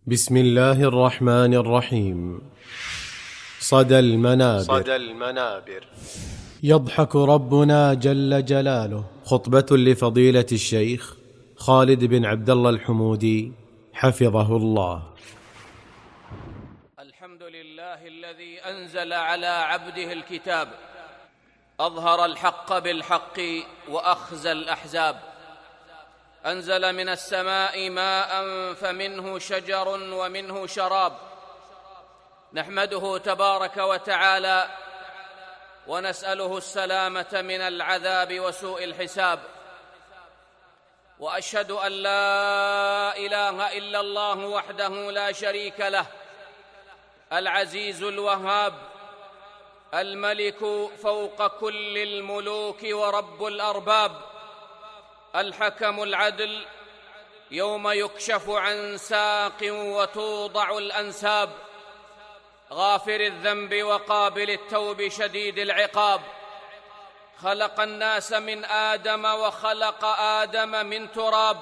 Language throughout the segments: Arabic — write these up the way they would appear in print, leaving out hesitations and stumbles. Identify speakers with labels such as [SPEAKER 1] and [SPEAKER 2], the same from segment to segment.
[SPEAKER 1] بسم الله الرحمن الرحيم. صدى المنابر يضحك ربنا جل جلاله. خطبة لفضيلة الشيخ خالد بن عبد الله الحمودي حفظه الله.
[SPEAKER 2] الحمد لله الذي أنزل على عبده الكتاب، أظهر الحق بالحق وأخزى الأحزاب، أنزل من السماء ماء فمنه شجر ومنه شراب، نحمده تبارك وتعالى ونسأله السلامة من العذاب وسوء الحساب. وأشهد أن لا إله إلا الله وحده لا شريك له، العزيز الوهاب، الملك فوق كل الملوك ورب الأرباب، الحكم العدل، يوم يكشف عن ساق وتوضع الأنساب، غافر الذنب وقابل التوب شديد العقاب، خلق الناس من آدم وخلق آدم من تراب،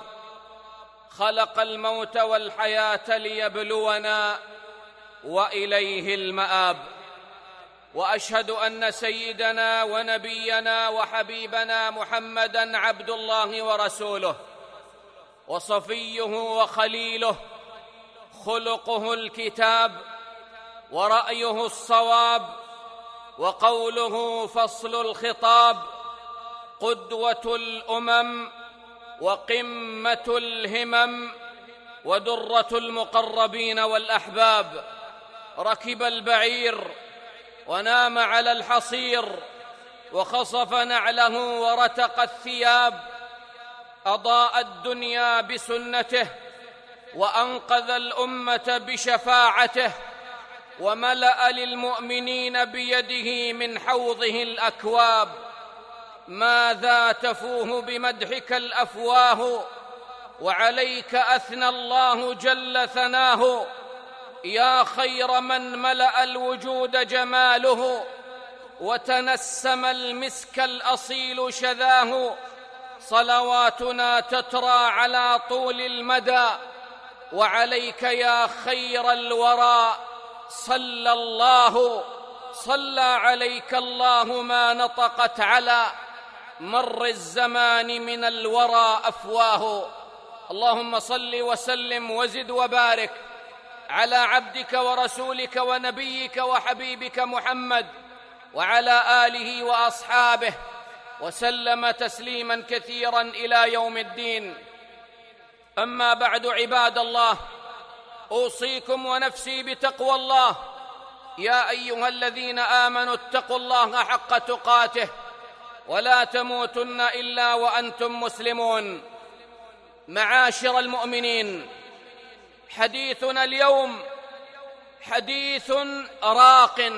[SPEAKER 2] خلق الموت والحياة ليبلونا وإليه المآب. وأشهد أن سيدنا ونبينا وحبيبنا محمدًا عبد الله ورسوله، وصفيه وخليله، خلقه الكتاب، ورأيه الصواب، وقوله فصل الخطاب، قدوة الأمم وقمة الهمم، ودرة المقربين والأحباب. ركب البعير ونام على الحصير، وخصف نعله ورتق الثياب، أضاء الدنيا بسنته، وأنقذ الأمة بشفاعته، وملأ للمؤمنين بيده من حوضه الأكواب. ماذا تفوه بمدحك الأفواه، وعليك أثنى الله جل ثناه. يا خير من ملأ الوجود جماله، وتنسم المسك الأصيل شذاه. صلواتنا تترى على طول المدى، وعليك يا خير الورى صلى الله. صلى عليك الله ما نطقت على مر الزمان من الورى أفواه. اللهم صل وسلم وزد وبارك على عبدك ورسولك ونبيك وحبيبك محمد، وعلى آله وأصحابه، وسلم تسليما كثيرا إلى يوم الدين. أما بعد، عباد الله، أوصيكم ونفسي بتقوى الله. يا أيها الذين آمنوا اتقوا الله حق تقاته، ولا تموتن إلا وأنتم مسلمون. معاشر المؤمنين، حديثنا اليوم حديث راق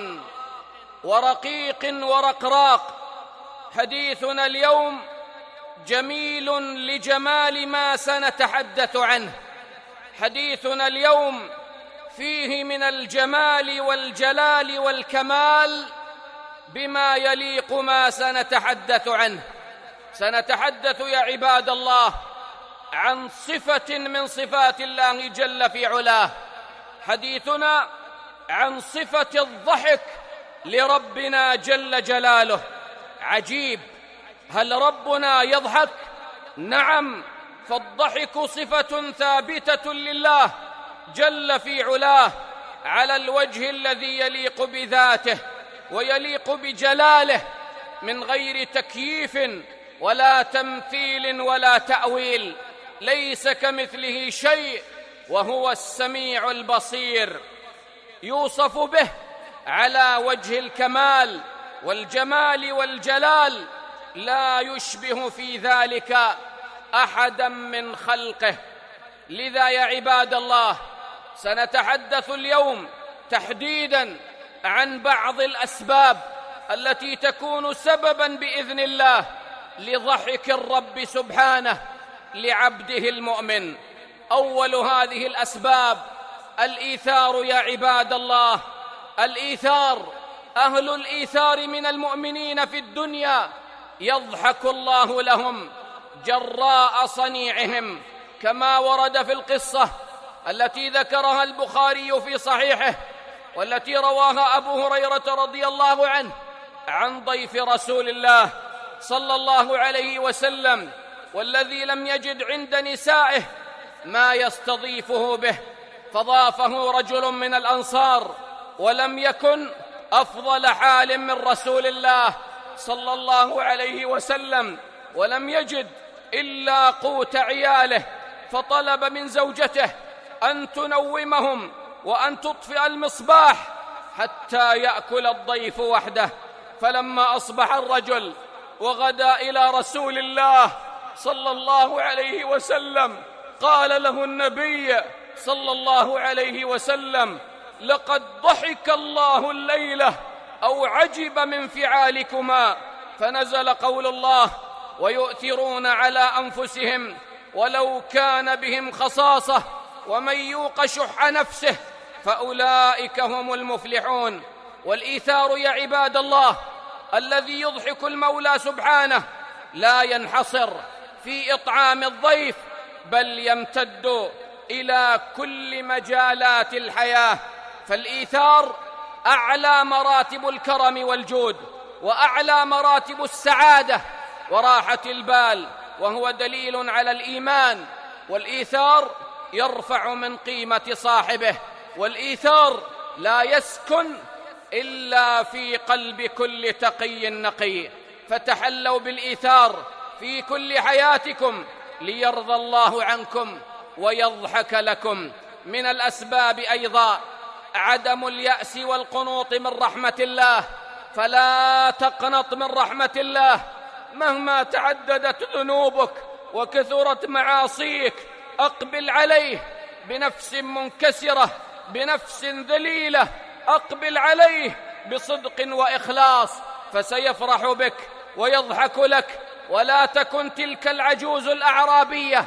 [SPEAKER 2] ورقيق ورقراق. حديثنا اليوم جميل لجمال ما سنتحدث عنه. حديثنا اليوم فيه من الجمال والجلال والكمال بما يليق ما سنتحدث عنه. سنتحدث يا عباد الله عن صفة من صفات الله جل في علاه. حديثنا عن صفة الضحك لربنا جل جلاله. عجيب، هل ربنا يضحك؟ نعم، فالضحك صفة ثابتة لله جل في علاه على الوجه الذي يليق بذاته ويليق بجلاله، من غير تكييف ولا تمثيل ولا تأويل. ليس كمثله شيء وهو السميع البصير. يوصف به على وجه الكمال والجمال والجلال، لا يشبه في ذلك أحدا من خلقه. لذا يا عباد الله، سنتحدث اليوم تحديدا عن بعض الأسباب التي تكون سببا بإذن الله لضحك الرب سبحانه لعبده المؤمن. أول هذه الأسباب الإيثار يا عباد الله. الإيثار، أهل الإيثار من المؤمنين في الدنيا يضحك الله لهم جراء صنيعهم، كما ورد في القصة التي ذكرها البخاري في صحيحه، والتي رواها أبو هريرة رضي الله عنه عن ضيف رسول الله صلى الله عليه وسلم، والذي لم يجد عند نسائه ما يستضيفه به، فضافه رجل من الأنصار، ولم يكن أفضل حال من رسول الله صلى الله عليه وسلم، ولم يجد إلا قوت عياله، فطلب من زوجته أن تنومهم وأن تطفئ المصباح حتى يأكل الضيف وحده. فلما أصبح الرجل وغدا إلى رسول الله صلى الله عليه وسلم، قال له النبي صلى الله عليه وسلم: لقد ضحك الله الليلة أو عجب من فعالكما. فنزل قول الله: ويؤثرون على أنفسهم ولو كان بهم خصاصة ومن يوق شح نفسه فأولئك هم المفلحون. والإيثار يا عباد الله الذي يضحك المولى سبحانه لا ينحصر في إطعام الضيف، بل يمتد إلى كل مجالات الحياة. فالإيثار أعلى مراتب الكرم والجود، وأعلى مراتب السعادة وراحة البال، وهو دليل على الإيمان. والإيثار يرفع من قيمة صاحبه، والإيثار لا يسكن إلا في قلب كل تقي نقي. فتحلوا بالإيثار في كل حياتكم ليرضى الله عنكم ويضحك لكم. من الأسباب أيضا عدم اليأس والقنوط من رحمة الله، فلا تقنط من رحمة الله مهما تعددت ذنوبك وكثرت معاصيك. أقبل عليه بنفس منكسرة، بنفس ذليلة، أقبل عليه بصدق وإخلاص، فسيفرح بك ويضحك لك. ولا تكن تلك العجوز الأعرابية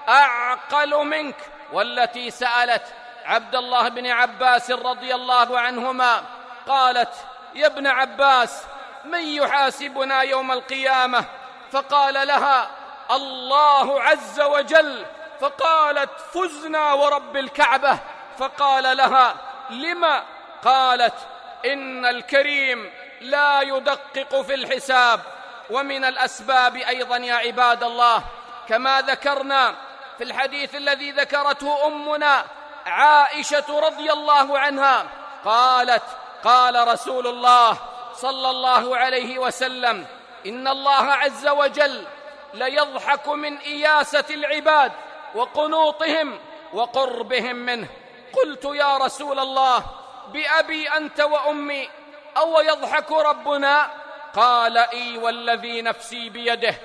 [SPEAKER 2] أعقل منك، والتي سألت عبد الله بن عباس رضي الله عنهما قالت: يا ابن عباس، من يحاسبنا يوم القيامة؟ فقال لها: الله عز وجل. فقالت: فزنا ورب الكعبة. فقال لها: لما؟ قالت: إن الكريم لا يدقق في الحساب. ومن الأسباب أيضا يا عباد الله كما ذكرنا في الحديث الذي ذكرته أمنا عائشة رضي الله عنها، قالت: قال رسول الله صلى الله عليه وسلم: إن الله عز وجل ليضحك من إياسة العباد وقنوطهم وقربهم منه. قلت: يا رسول الله، بأبي أنت وأمي، أو يضحك ربنا؟ قال: إي والذي نفسي بيده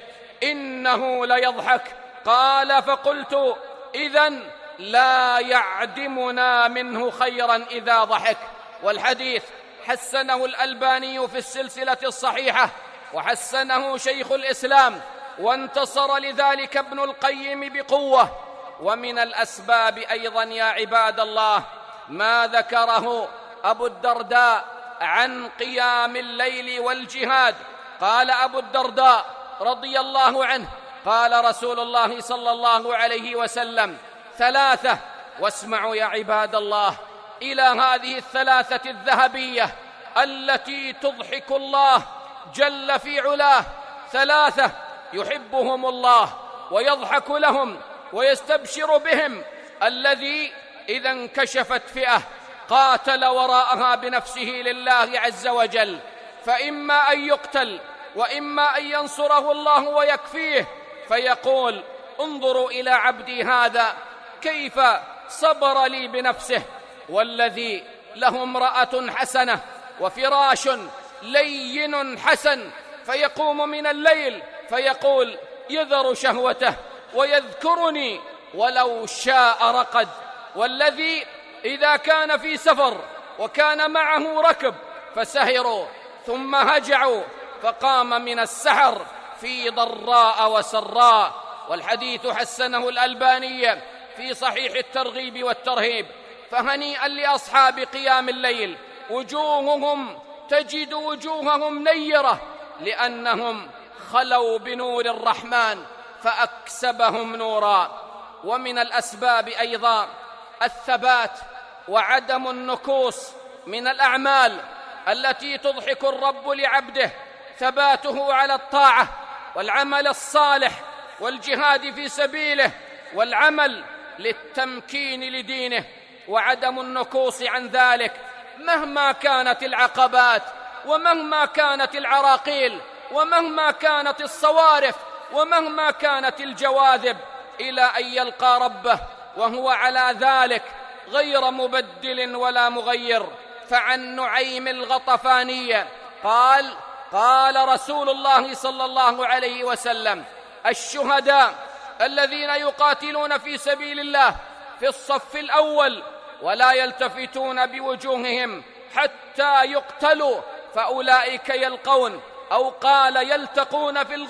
[SPEAKER 2] إنه ليضحك. قال: فقلت: إذن لا يعدمنا منه خيرا إذا ضحك. والحديث حسنه الألباني في السلسلة الصحيحة، وحسنه شيخ الإسلام، وانتصر لذلك ابن القيم بقوة. ومن الأسباب أيضا يا عباد الله ما ذكره أبو الدرداء عن قيام الليل والجهاد. قال أبو الدرداء رضي الله عنه: قال رسول الله صلى الله عليه وسلم: ثلاثة، واسمعوا يا عباد الله إلى هذه الثلاثة الذهبية التي تضحك الله جل في علاه. ثلاثة يحبهم الله ويضحك لهم ويستبشر بهم: الذي إذا انكشفت فئة قاتل وراءها بنفسه لله عز وجل، فإما أن يقتل وإما أن ينصره الله ويكفيه، فيقول: انظروا إلى عبدي هذا كيف صبر لي بنفسه. والذي له امرأة حسنة وفراش لين حسن، فيقوم من الليل فيقول: يذر شهوته ويذكرني ولو شاء رقد. والذي إذا كان في سفر وكان معه ركب فسهروا ثم هجعوا، فقام من السحر في ضراء وسراء. والحديث حسنه الألباني في صحيح الترغيب والترهيب. فهنيئا لأصحاب قيام الليل، وجوههم تجد وجوههم نيرة، لأنهم خلوا بنور الرحمن فأكسبهم نورا. ومن الأسباب أيضا الثبات وعدم النكوص من الأعمال التي تضحك الرب لعبده ثباته على الطاعة والعمل الصالح والجهاد في سبيله والعمل للتمكين لدينه، وعدم النكوص عن ذلك مهما كانت العقبات ومهما كانت العراقيل ومهما كانت الصوارف ومهما كانت الجواذب، إلى أن يلقى ربه وهو على ذلك غير مبدل ولا مغير. فعن نعيم الغطفاني قال رسول الله صلى الله عليه وسلم: الشهداء الذين يقاتلون في سبيل الله في الصف الأول ولا يلتفتون بوجوههم حتى يقتلوا فأولئك يلقون، أو قال يلتقون في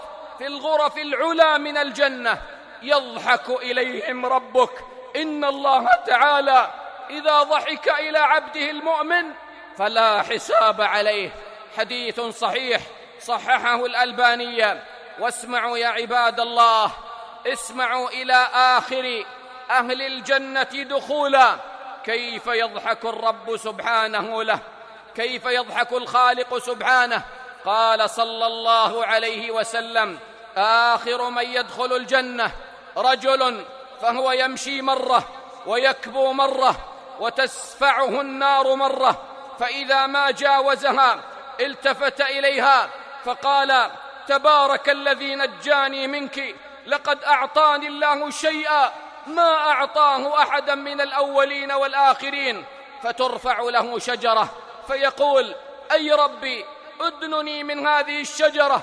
[SPEAKER 2] الغرف العلى من الجنة، يضحك إليهم ربك. إن الله تعالى إذا ضحك إلى عبده المؤمن فلا حساب عليه. حديث صحيح صححه الألباني. واسمعوا يا عباد الله، اسمعوا إلى آخر أهل الجنة دخولا كيف يضحك الرب سبحانه له، كيف يضحك الخالق سبحانه. قال صلى الله عليه وسلم: آخر من يدخل الجنة رجل فهو يمشي مرة ويكبو مرة وتسفعه النار مرة، فإذا ما جاوزها التفت إليها فقال: تبارك الذي نجاني منك، لقد أعطاني الله شيئا ما أعطاه أحدا من الأولين والآخرين. فترفع له شجرة فيقول: أي ربي أدنني من هذه الشجرة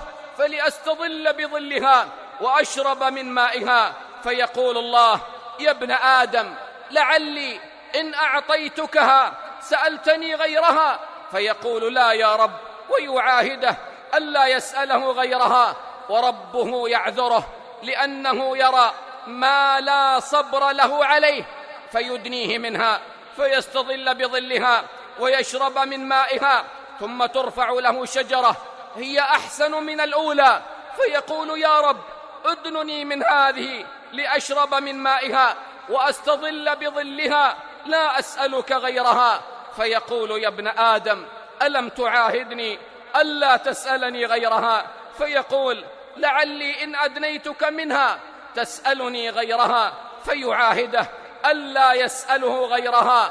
[SPEAKER 2] فلأستظل بظلها وأشرب من مائها. فيقول الله: يا ابن آدم لعلي إن أعطيتكها سألتني غيرها. فيقول: لا يا رب، ويعاهده ألا يسأله غيرها، وربه يعذره لأنه يرى ما لا صبر له عليه، فيدنيه منها فيستظل بظلها ويشرب من مائها. ثم ترفع له شجرة هي أحسن من الأولى فيقول: يا رب أدنني من هذه لأشرب من مائها وأستظل بظلها، لا أسألك غيرها. فيقول: يا ابن آدم ألم تعاهدني ألا تسألني غيرها؟ فيقول: لعلي إن أدنيتك منها تسألني غيرها. فيعاهده ألا يسأله غيرها،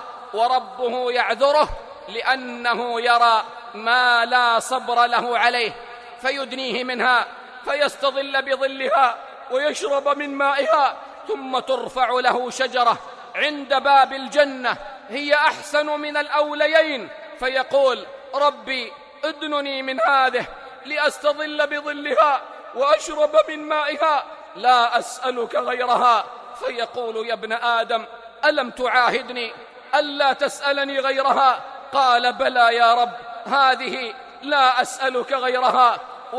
[SPEAKER 2] وربه يعذره لأنه يرى ما لا صبر له عليه، فيدنيه منها فيستظل بظلها ويشرب من مائها. ثم ترفع له شجرة عند باب الجنة هي أحسن من الأوليين، فيقول: ربي أدنني من هذه لأستظل بظلها وأشرب من مائها، لا أسألك غيرها. فيقول: يا ابن آدم ألم تعاهدني ألا تسألني غيرها؟ قال: بلى يا رب، هذه لا أسألك غيرها.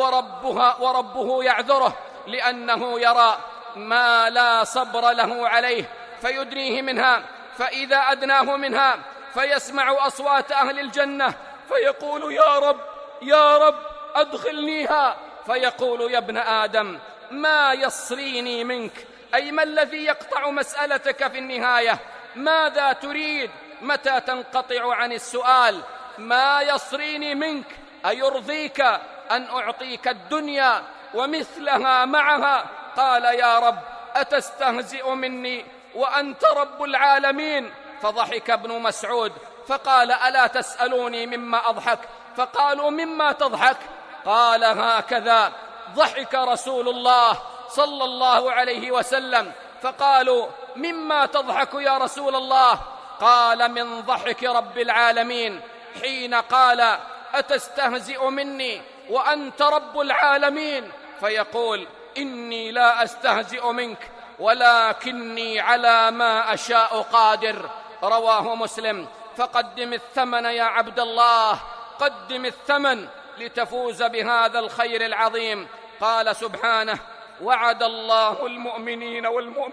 [SPEAKER 2] وربه يعذره لأنه يرى ما لا صبر له عليه، فيدنيه منها. فإذا أدناه منها فيسمع أصوات أهل الجنة فيقول: يا رب يا رب أدخلنيها. فيقول: يا ابن آدم ما يصريني منك، أي ما الذي يقطع مسألتك في النهاية؟ ماذا تريد؟ متى تنقطع عن السؤال؟ ما يصريني منك، أيرضيك أن أعطيك الدنيا ومثلها معها؟ قال: يا رب أتستهزئ مني وأنت رب العالمين؟ فضحك ابن مسعود فقال: ألا تسألوني مما أضحك؟ فقالوا: مما تضحك؟ قال: هكذا ضحك رسول الله صلى الله عليه وسلم. فقالوا: مما تضحك يا رسول الله؟ قال: من ضحك رب العالمين حين قال: أتستهزئ مني وأنت رب العالمين؟ فيقول: إني لا أستهزئ منك ولكني على ما أشاء قادر. رواه مسلم. فقدم الثمن يا عبد الله، قدم الثمن لتفوز بهذا الخير العظيم. قال سبحانه: وعد الله المؤمنين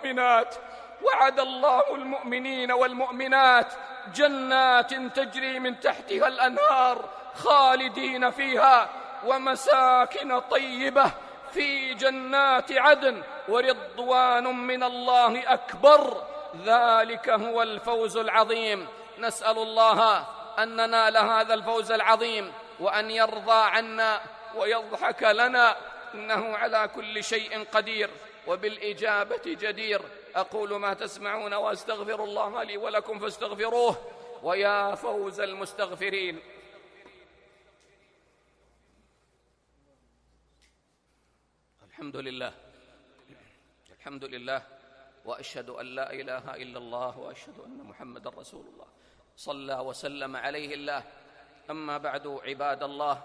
[SPEAKER 2] والمؤمنات جنات تجري من تحتها الأنهار خالدين فيها، ومساكن طيبة في جنات عدن، ورضوان من الله أكبر، ذلك هو الفوز العظيم. نسأل الله أن ننال هذا الفوز العظيم وأن يرضى عنا ويضحك لنا، إنه على كل شيء قدير وبالإجابة جدير. أقول ما تسمعون وأستغفر الله لي ولكم فاستغفروه، ويا فوز المستغفرين. الحمد لله، الحمد لله، وأشهد أن لا إله إلا الله وأشهد أن محمدا رسول الله صلى وسلم عليه الله. أما بعد، عباد الله،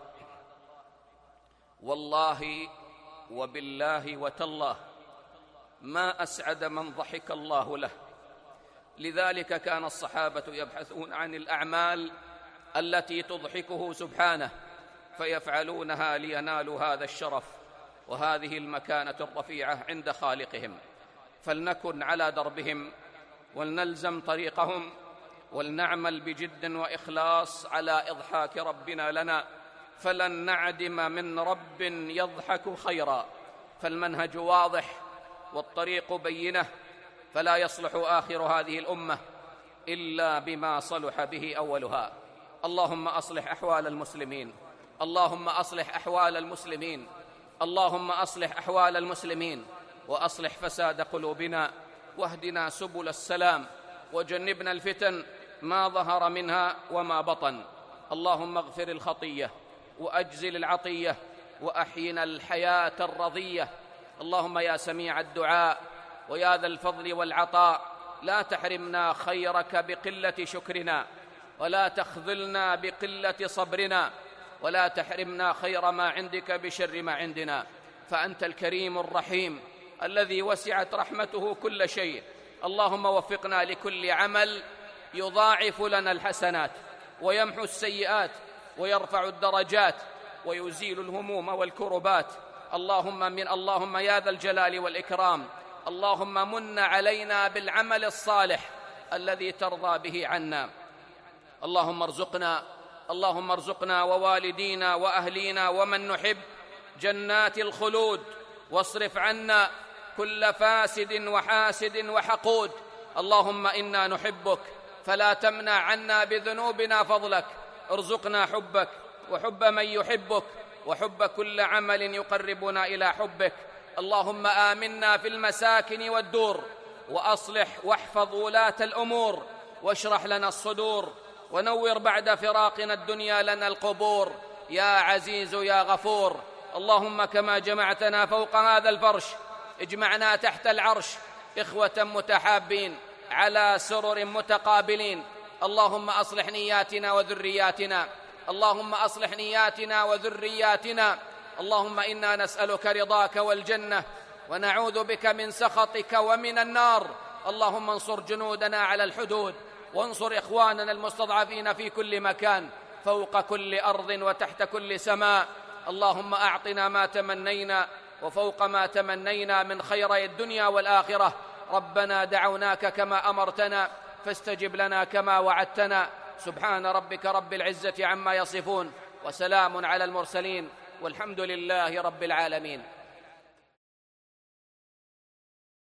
[SPEAKER 2] والله وبالله وتالله ما أسعد من ضحك الله له. لذلك كان الصحابة يبحثون عن الأعمال التي تضحكه سبحانه فيفعلونها لينالوا هذا الشرف وهذه المكانة الرفيعة عند خالقهم. فلنكن على دربهم ولنلزم طريقهم ولنعمل بجد وإخلاص على إضحاك ربنا لنا، فلن نعدم من رب يضحك خيرا. فالمنهج واضح والطريق بينة، فلا يصلح آخر هذه الأمة إلا بما صلح به أولها. اللهم أصلح أحوال المسلمين، اللهم أصلح أحوال المسلمين، اللهم أصلح أحوال المسلمين، وأصلح فساد قلوبنا، واهدنا سبل السلام، وجنبنا الفتن ما ظهر منها وما بطن. اللهم اغفر الخطية وأجزل العطية وأحينا الحياة الرضية. اللهم يا سميع الدعاء ويا ذا الفضل والعطاء، لا تحرمنا خيرك بقلة شكرنا، ولا تخذلنا بقلة صبرنا، ولا تحرمنا خير ما عندك بشر ما عندنا، فأنت الكريم الرحيم الذي وسعت رحمته كل شيء. اللهم وفقنا لكل عمل يضاعف لنا الحسنات ويمحو السيئات ويرفع الدرجات ويزيل الهموم والكربات. اللهم يا ذا الجلال والإكرام، اللهم من علينا بالعمل الصالح الذي ترضى به عنا. اللهم ارزقنا ووالدينا وأهلينا ومن نحب جنات الخلود، واصرف عنا كل فاسد وحاسد وحقود. اللهم إنا نحبك فلا تمنع عنا بذنوبنا فضلك. ارزقنا حبك وحب من يحبك وحب كل عمل يقربنا إلى حبك. اللهم آمنا في المساكن والدور، وأصلح واحفظ ولاة الأمور، واشرح لنا الصدور، ونور بعد فراقنا الدنيا لنا القبور، يا عزيز يا غفور. اللهم كما جمعتنا فوق هذا الفرش اجمعنا تحت العرش إخوة متحابين على سرر متقابلين. اللهم أصلح نياتنا وذرياتنا، اللهم أصلح نياتنا وذرياتنا. اللهم إنا نسألك رضاك والجنة، ونعوذ بك من سخطك ومن النار. اللهم انصر جنودنا على الحدود، وانصر إخواننا المستضعفين في كل مكان، فوق كل أرض وتحت كل سماء. اللهم أعطنا ما تمنينا وفوق ما تمنينا من خيري الدنيا والآخرة. ربنا دعوناك كما أمرتنا فاستجب لنا كما وعدتنا. سبحان ربك رب العزة عما يصفون، وسلام على المرسلين، والحمد لله رب العالمين.